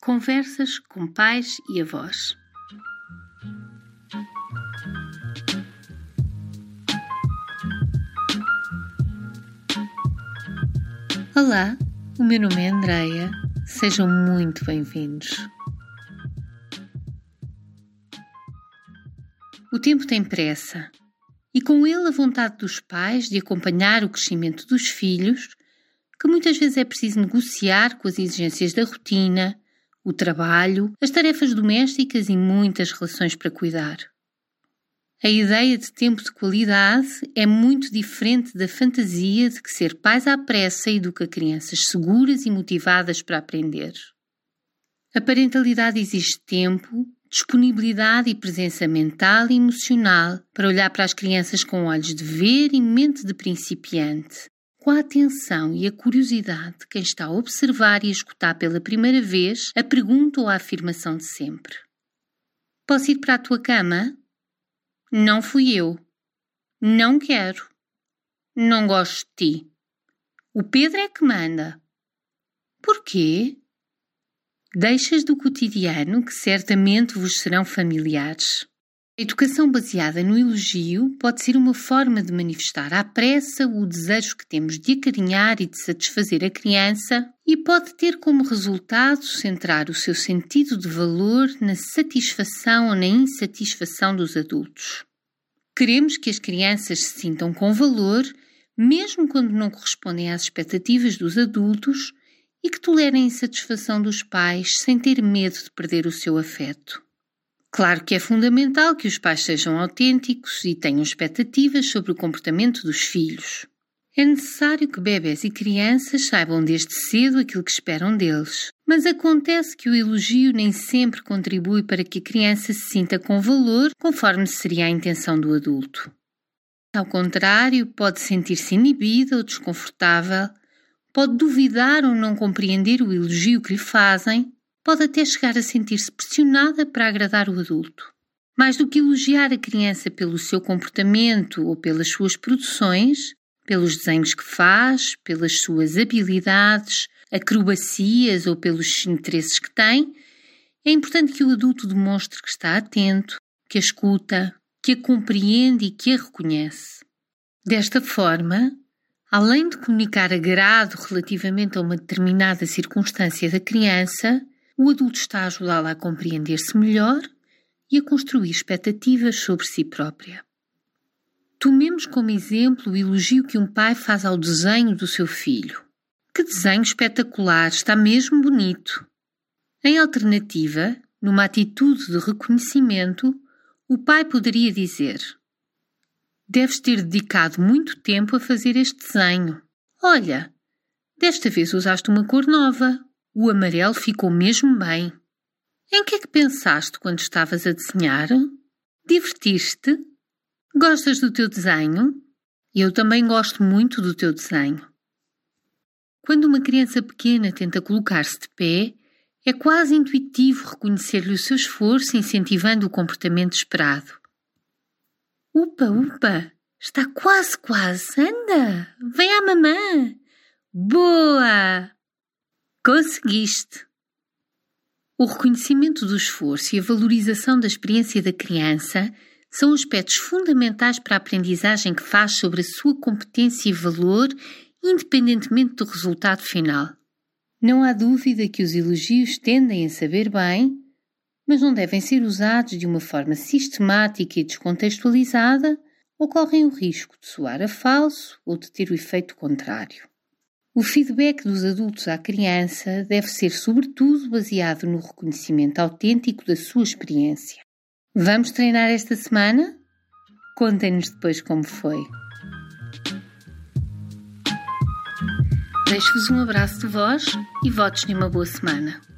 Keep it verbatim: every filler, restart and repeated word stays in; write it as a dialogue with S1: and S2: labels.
S1: Conversas com pais e avós. Olá, o meu nome é Andreia. Sejam muito bem-vindos. O tempo tem pressa e com ele a vontade dos pais de acompanhar o crescimento dos filhos, que muitas vezes é preciso negociar com as exigências da rotina, o trabalho, as tarefas domésticas e muitas relações para cuidar. A ideia de tempo de qualidade é muito diferente da fantasia de que ser pais à pressa educa crianças seguras e motivadas para aprender. A parentalidade exige tempo, disponibilidade e presença mental e emocional para olhar para as crianças com olhos de ver e mente de principiante, com a atenção e a curiosidade de quem está a observar e a escutar pela primeira vez a pergunta ou a afirmação de sempre. Posso ir para a tua cama? Não fui eu. Não quero. Não gosto de ti. O Pedro é que manda. Porquê? Deixas do cotidiano que certamente vos serão familiares. A educação baseada no elogio pode ser uma forma de manifestar à pressa o desejo que temos de acarinhar e de satisfazer a criança e pode ter como resultado centrar o seu sentido de valor na satisfação ou na insatisfação dos adultos. Queremos que as crianças se sintam com valor, mesmo quando não correspondem às expectativas dos adultos, e que tolerem a insatisfação dos pais sem ter medo de perder o seu afeto. Claro que é fundamental que os pais sejam autênticos e tenham expectativas sobre o comportamento dos filhos. É necessário que bebés e crianças saibam desde cedo aquilo que esperam deles, mas acontece que o elogio nem sempre contribui para que a criança se sinta com valor conforme seria a intenção do adulto. Ao contrário, pode sentir-se inibida ou desconfortável, pode duvidar ou não compreender o elogio que lhe fazem, pode até chegar a sentir-se pressionada para agradar o adulto. Mais do que elogiar a criança pelo seu comportamento ou pelas suas produções, pelos desenhos que faz, pelas suas habilidades, acrobacias ou pelos interesses que tem, é importante que o adulto demonstre que está atento, que a escuta, que a compreende e que a reconhece. Desta forma, além de comunicar agrado relativamente a uma determinada circunstância da criança, o adulto está a ajudá-la a compreender-se melhor e a construir expectativas sobre si própria. Tomemos como exemplo o elogio que um pai faz ao desenho do seu filho. Que desenho espetacular, está mesmo bonito. Em alternativa, numa atitude de reconhecimento, o pai poderia dizer: deves ter dedicado muito tempo a fazer este desenho. Olha, desta vez usaste uma cor nova. O amarelo ficou mesmo bem. Em que é que pensaste quando estavas a desenhar? Divertiste? Gostas do teu desenho? Eu também gosto muito do teu desenho. Quando uma criança pequena tenta colocar-se de pé, é quase intuitivo reconhecer-lhe o seu esforço, incentivando o comportamento esperado. Upa, upa, está quase, quase, anda, vem à mamã. Boa! Conseguiste! O reconhecimento do esforço e a valorização da experiência da criança são aspectos fundamentais para a aprendizagem que faz sobre a sua competência e valor, independentemente do resultado final. Não há dúvida que os elogios tendem a saber bem, mas não devem ser usados de uma forma sistemática e descontextualizada, ou correm o risco de soar a falso ou de ter o efeito contrário. O feedback dos adultos à criança deve ser sobretudo baseado no reconhecimento autêntico da sua experiência. Vamos treinar esta semana? Contem-nos depois como foi. Deixo-vos um abraço de voz e votos de uma boa semana.